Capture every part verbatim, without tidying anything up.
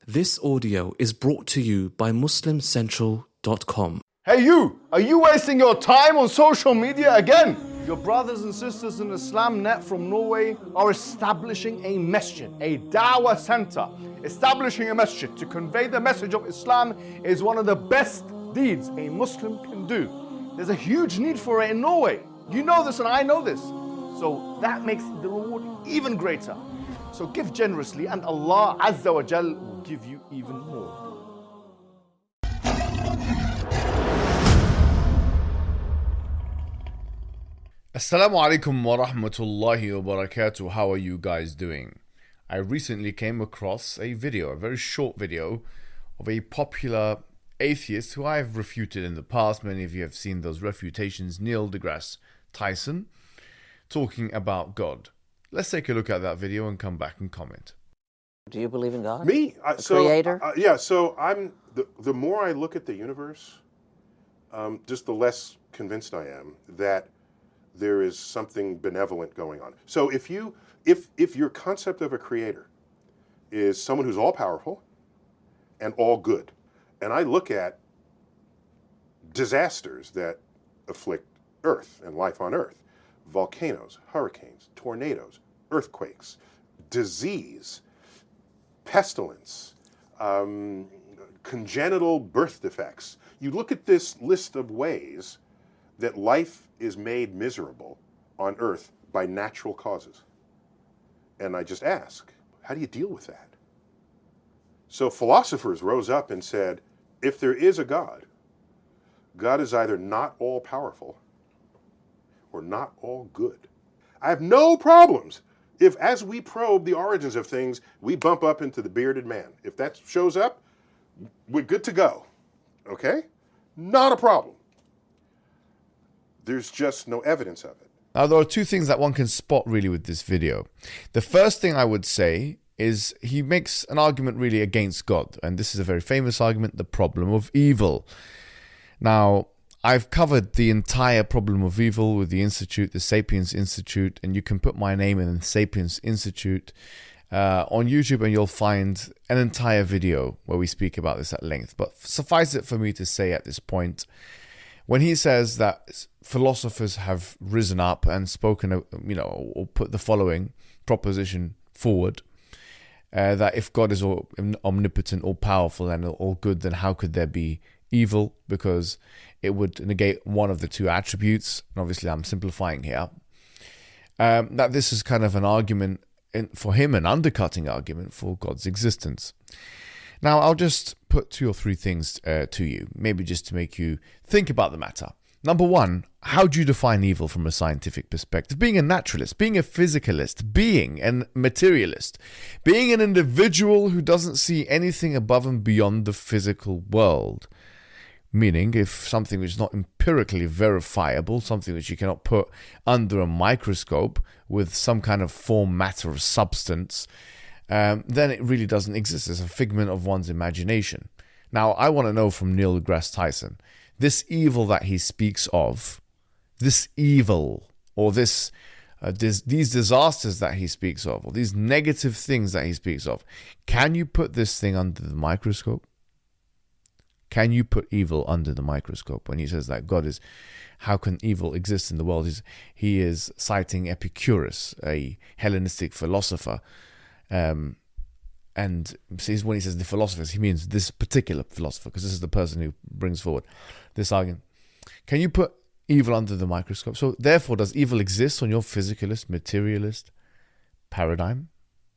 This audio is brought to you by Muslim Central dot com. Hey you, are you wasting your time on social media again? Your brothers and sisters in Islam Net from Norway are establishing a masjid, a dawah center. Establishing a masjid to convey the message of Islam is one of the best deeds a Muslim can do. There's a huge need for it in Norway. You know this and I know this. So that makes the reward even greater. So give generously and Allah Azza wa Jal will give you even more. Assalamu alaikum wa rahmatullahi wa barakatuh. How are you guys doing? I recently came across a video, a very short video, of a popular atheist who I've refuted in the past. Many of you have seen those refutations, Neil deGrasse Tyson, talking about God. Let's take a look at that video and come back and comment. Do you believe in God? Me? Uh, the so, creator? Uh, yeah, so I'm, the, the more I look at the universe, um, just the less convinced I am that there is something benevolent going on. So if you, if, if your concept of a creator is someone who's all powerful and all good, and I look at disasters that afflict Earth and life on Earth, volcanoes, hurricanes, tornadoes, earthquakes, disease, pestilence, um, congenital birth defects. You look at this list of ways that life is made miserable on Earth by natural causes. And I just ask, how do you deal with that? So philosophers rose up and said, if there is a God, God is either not all powerful or not all good. I have no problems if, as we probe the origins of things, we bump up into the bearded man. If that shows up, we're good to go, okay? Not a problem. There's just no evidence of it. Now, there are two things that one can spot really with this video. The first thing I would say is he makes an argument really against God. And this is a very famous argument, the problem of evil. Now, I've covered the entire problem of evil with the Institute, the Sapiens Institute, and you can put my name in the Sapiens Institute uh, on YouTube and you'll find an entire video where we speak about this at length. But suffice it for me to say at this point, when he says that philosophers have risen up and spoken, you know, or put the following proposition forward, uh, that if God is all omnipotent, all powerful, and all good, then how could there be evil? Because it would negate one of the two attributes. And obviously, I'm simplifying here. Um, that this is kind of an argument in, for him, an undercutting argument for God's existence. Now, I'll just put two or three things uh, to you, maybe just to make you think about the matter. Number one, how do you define evil from a scientific perspective? Being a naturalist, being a physicalist, being a materialist, being an individual who doesn't see anything above and beyond the physical world. Meaning, if something which is not empirically verifiable, something which you cannot put under a microscope with some kind of form, matter, or substance, Um, then it really doesn't exist. It's a figment of one's imagination. Now, I want to know from Neil deGrasse Tyson, this evil that he speaks of, this evil, or this, uh, this these disasters that he speaks of, or these negative things that he speaks of, can you put this thing under the microscope? Can you put evil under the microscope? When he says that God is, how can evil exist in the world? He's, he is citing Epicurus, a Hellenistic philosopher. Um, and when he says the philosophers, he means this particular philosopher, because this is the person who brings forward this argument. Can you put evil under the microscope? So therefore, does evil exist on your physicalist, materialist paradigm?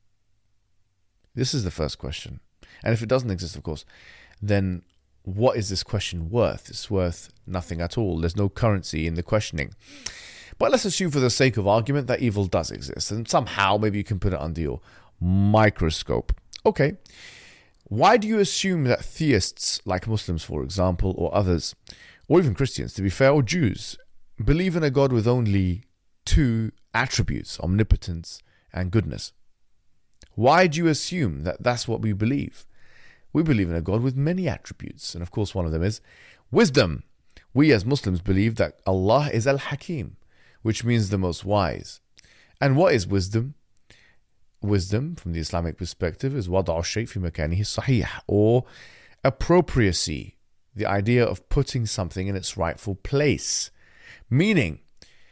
This is the first question. And if it doesn't exist, of course, then what is this question worth? It's worth nothing at all. There's no currency in the questioning. But let's assume for the sake of argument that evil does exist, and somehow maybe you can put it under your microscope. Okay, why do you assume that theists, like Muslims for example, or others, or even Christians to be fair, or Jews, believe in a God with only two attributes, omnipotence and goodness? Why do you assume that that's what we believe? We believe in a God with many attributes, and of course one of them is wisdom. We as Muslims believe that Allah is Al-Hakim, which means the most wise. And what is wisdom? wisdom from the Islamic perspective is وضع الشيء في مكانه الصحيح, or appropriacy, the idea of putting something in its rightful place. Meaning,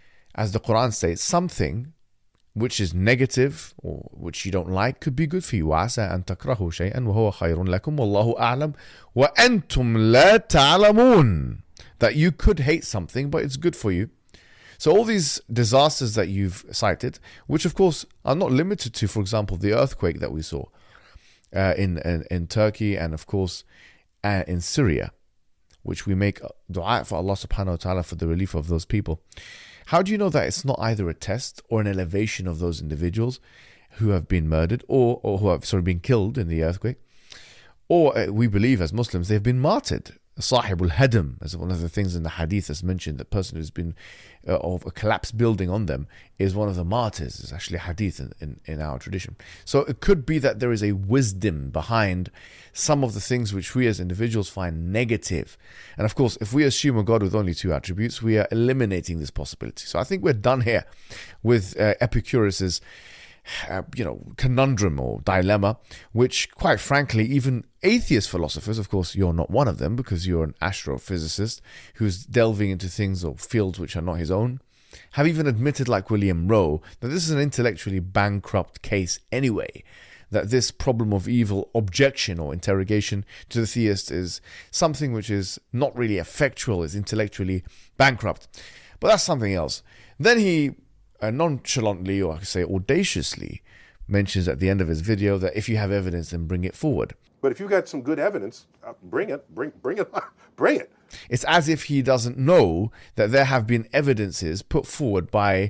as the Quran states, something which is negative or which you don't like could be good for you. وَعَسَىٰ أَن تَكْرَهُوا شَيْئًا وَهُوَ خَيْرٌ لَكُمْ وَاللَّهُ أَعْلَمُ وَأَنْتُمْ لَا تَعْلَمُونَ. That you could hate something, but it's good for you. So all these disasters that you've cited, which of course are not limited to, for example, the earthquake that we saw uh, in, in in Turkey and of course uh, in Syria, which we make dua for Allah subhanahu wa ta'ala for the relief of those people. How do you know that it's not either a test or an elevation of those individuals who have been murdered or, or who have sorry, been killed in the earthquake? Or uh, we believe as Muslims they've been martyred. Sahibul Hadam, as one of the things in the hadith that's mentioned, the person who's been uh, of a collapsed building on them is one of the martyrs. It's actually a hadith in, in, in our tradition. So it could be that there is a wisdom behind some of the things which we as individuals find negative. And of course, if we assume a God with only two attributes, we are eliminating this possibility. So I think we're done here with uh, Epicurus's Uh, you know, conundrum or dilemma, which quite frankly, even atheist philosophers, of course you're not one of them because you're an astrophysicist who's delving into things or fields which are not his own, have even admitted, like William Rowe, that this is an intellectually bankrupt case anyway, that this problem of evil objection or interrogation to the theist is something which is not really effectual, is intellectually bankrupt. But that's something else. Then he Uh, nonchalantly, or I could say audaciously, mentions at the end of his video that if you have evidence, then bring it forward. But if you've got some good evidence, uh, bring it, bring, bring it, bring it. It's as if he doesn't know that there have been evidences put forward by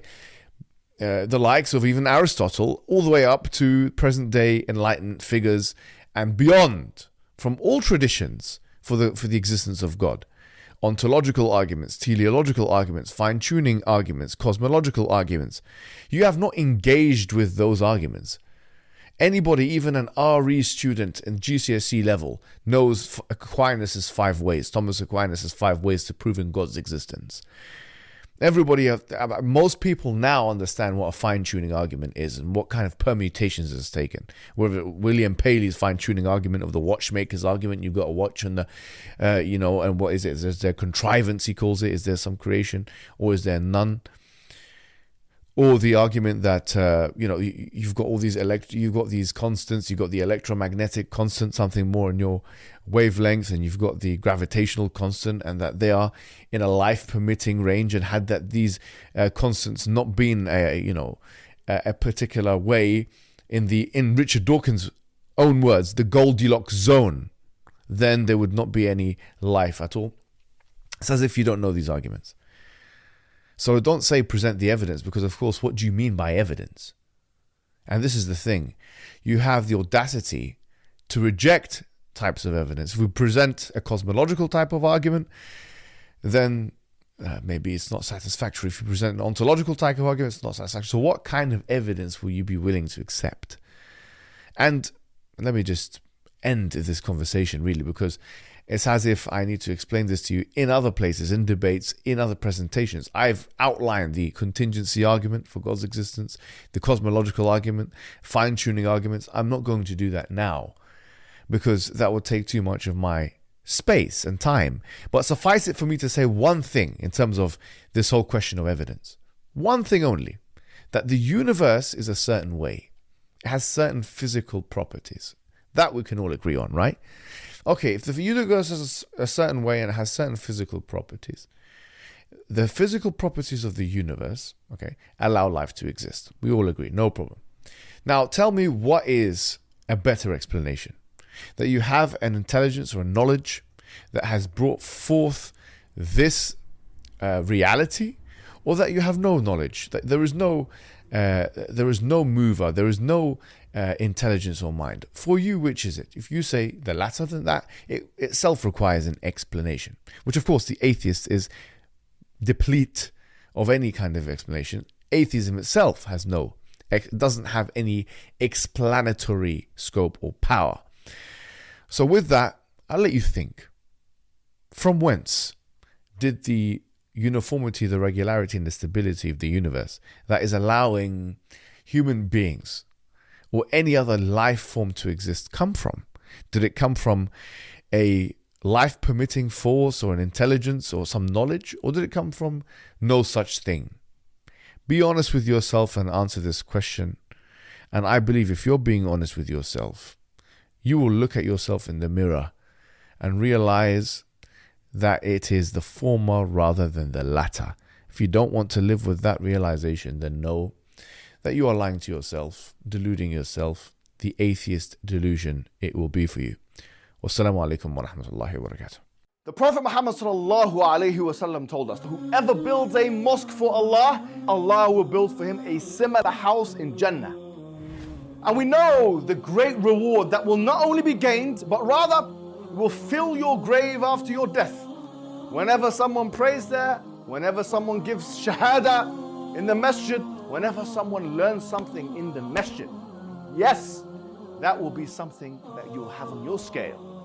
uh, the likes of even Aristotle, all the way up to present-day enlightened figures and beyond, from all traditions for the for the existence of God. Ontological arguments, teleological arguments, fine-tuning arguments, cosmological arguments. You have not engaged with those arguments. Anybody, even an R E student in G C S E level, knows Aquinas' five ways, Thomas Aquinas' five ways to proving God's existence. Everybody, most people now understand what a fine-tuning argument is and what kind of permutations it's taken. Whether William Paley's fine-tuning argument of the watchmaker's argument, you've got a watch and the, uh, you know, and what is it? Is there contrivance, he calls it? Is there some creation or is there none? Or the argument that, uh, you know, you, you've got all these elect, you've got these constants, you've got the electromagnetic constant, something more in your wavelength, and you've got the gravitational constant, and that they are in a life-permitting range, and had that these uh, constants not been, a, you know, a, a particular way in the, in Richard Dawkins' own words, the Goldilocks zone, then there would not be any life at all. It's as if you don't know these arguments. So don't say present the evidence, because of course, what do you mean by evidence? And this is the thing. You have the audacity to reject types of evidence. If we present a cosmological type of argument, then uh, maybe it's not satisfactory. If you present an ontological type of argument, it's not satisfactory. So what kind of evidence will you be willing to accept? And let me just end this conversation really, because it's as if I need to explain this to you in other places, in debates, in other presentations. I've outlined the contingency argument for God's existence, the cosmological argument, fine-tuning arguments. I'm not going to do that now because that would take too much of my space and time. But suffice it for me to say one thing in terms of this whole question of evidence. One thing only, that the universe is a certain way. It has certain physical properties. That we can all agree on, right? Okay, if the universe is a certain way and it has certain physical properties, the physical properties of the universe, okay, allow life to exist. We all agree, no problem. Now, tell me what is a better explanation? That you have an intelligence or a knowledge that has brought forth this uh, reality, or that you have no knowledge, that there is no, uh, there is no mover, there is no Uh, intelligence or mind. For you, which is it? If you say the latter, then that it itself requires an explanation, which of course the atheist is deplete of any kind of explanation. Atheism itself has no, doesn't have any explanatory scope or power. So with that, I'll let you think. From whence did the uniformity, the regularity and the stability of the universe that is allowing human beings or any other life form to exist come from? Did it come from a life-permitting force or an intelligence or some knowledge? Or did it come from no such thing? Be honest with yourself and answer this question. And I believe if you're being honest with yourself, you will look at yourself in the mirror and realize that it is the former rather than the latter. If you don't want to live with that realization, then know that you are lying to yourself, deluding yourself. The atheist delusion it will be for you. Wassalamu alaikum wa rahmatullahi wa barakatuh. The Prophet Muhammad sallallahu alayhi wa sallam told us that whoever builds a mosque for Allah, Allah will build for him a similar house in Jannah. And we know the great reward that will not only be gained, but rather will fill your grave after your death. Whenever someone prays there, whenever someone gives shahada in the masjid, whenever someone learns something in the masjid, yes, that will be something that you'll have on your scale.